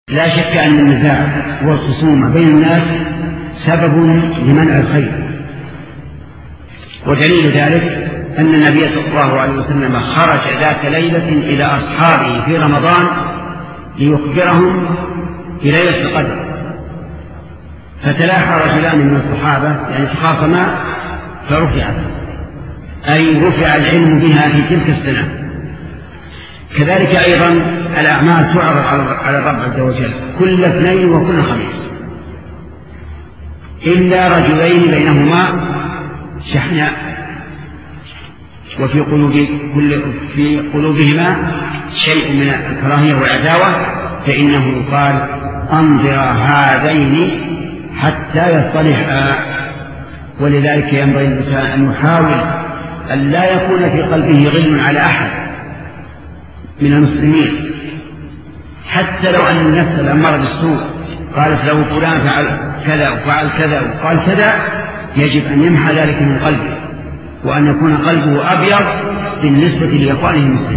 لا شك أن النزاع والخصومة بين الناس سبب لمنع الخير، ودليل ذلك أن النبي صلى الله عليه وسلم خرج ذات ليلة إلى أصحابه في رمضان ليخبرهم بليلة القدر، فتلاحى رجلان من الصحابة يعني تخاصما فرفعت، أي رفع العلم بها في تلك السنة. كذلك أيضا الأعمال تعرض على الرب عز وجل كل اثنين وكل خميس، إلا رجلين بينهما شحناء وفي قلوبهما شيء من الكراهية والعداوة، فإنه قال أنظر هذين حتى يصطلحا. ولذلك ينبغي الإنسان أن يحاول أن لا يكون في قلبه غل على أحد من المسلمين، حتى لو أن النفس الأمارة بالسوء قالت له فلان فعل كذا وفعل كذا وقال كذا، يجب أن يمحى ذلك من قلبه، وأن يكون قلبه أبيض بالنسبة لإخوانه المسلمين.